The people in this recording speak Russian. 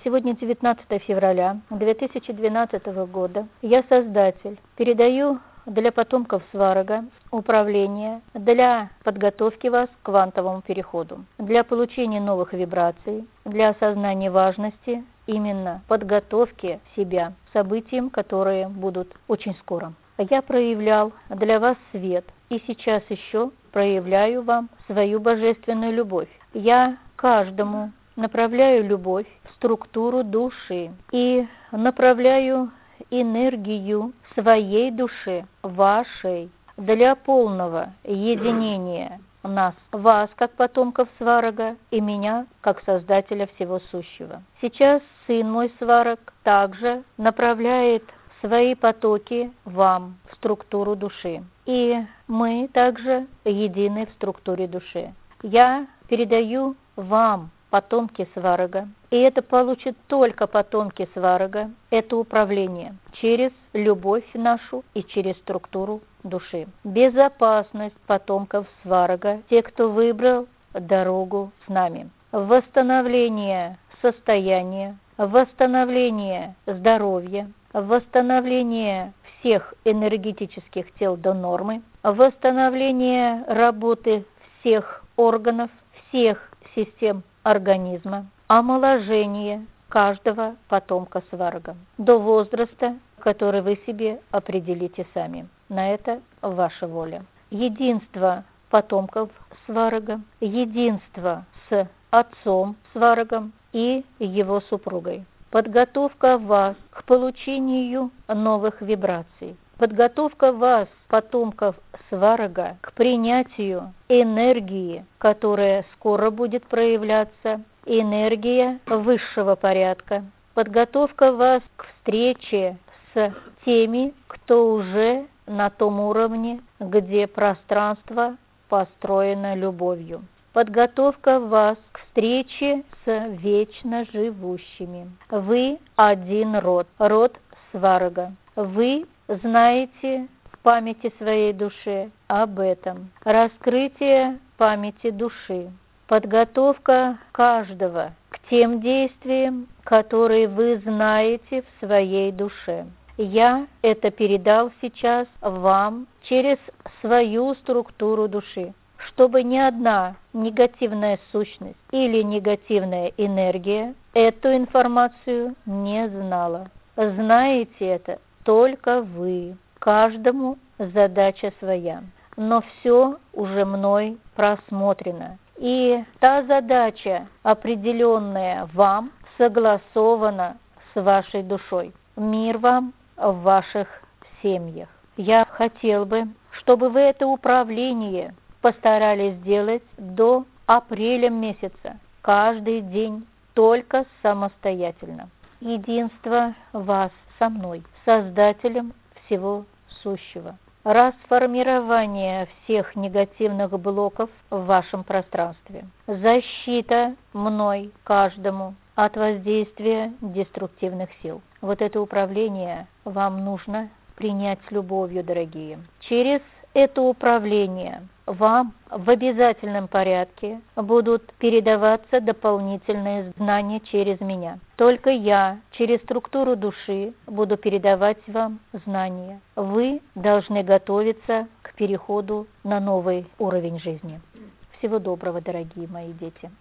Сегодня 19 февраля 2012 года. Я создатель. Передаю для потомков Сварога управление для подготовки вас к квантовому переходу, для получения новых вибраций, для осознания важности именно подготовки себя к событиям, которые будут очень скоро. Я проявлял для вас свет, и сейчас еще проявляю вам свою божественную любовь. Я каждому направляю любовь в структуру души и направляю энергию своей души, вашей, для полного единения нас, вас, как потомков Сварога, и меня, как Создателя всего сущего. Сейчас сын мой Сварог также направляет свои потоки вам в структуру души. И мы также едины в структуре души. Я передаю вам, потомки Сварога, и это получат только потомки Сварога, это управление через любовь нашу и через структуру души. Безопасность потомков Сварога, те, кто выбрал дорогу с нами. Восстановление состояния, восстановление здоровья, восстановление всех энергетических тел до нормы, восстановление работы всех органов, всех систем организма, омоложение каждого потомка Сварога до возраста, который вы себе определите сами. На это ваша воля. Единство потомков Сварога, единство с отцом Сварогом и его супругой. Подготовка вас к получению новых вибраций. Подготовка вас, потомков Сварога, к принятию энергии, которая скоро будет проявляться, энергия высшего порядка. Подготовка вас к встрече с теми, кто уже на том уровне, где пространство построено любовью. Подготовка вас к встрече с вечно живущими. Вы один род, род Сварога. Вы знаете в памяти своей души об этом. Раскрытие памяти души. Подготовка каждого к тем действиям, которые вы знаете в своей душе. Я это передал сейчас вам через свою структуру души, чтобы ни одна негативная сущность или негативная энергия эту информацию не знала. Знаете это только вы. Каждому задача своя. Но все уже мной просмотрено. И та задача, определенная вам, согласована с вашей душой. Мир вам в ваших семьях. Я хотел бы, чтобы вы это управление постарались сделать до апреля месяца. Каждый день только самостоятельно. Единство вас со мной, Создателем всего сущего. Расформирование всех негативных блоков в вашем пространстве. Защита мной каждому от воздействия деструктивных сил. Вот это управление вам нужно принять с любовью, дорогие. Через это управление вам в обязательном порядке будут передаваться дополнительные знания через меня. Только я через структуру души буду передавать вам знания. Вы должны готовиться к переходу на новый уровень жизни. Всего доброго, дорогие мои дети.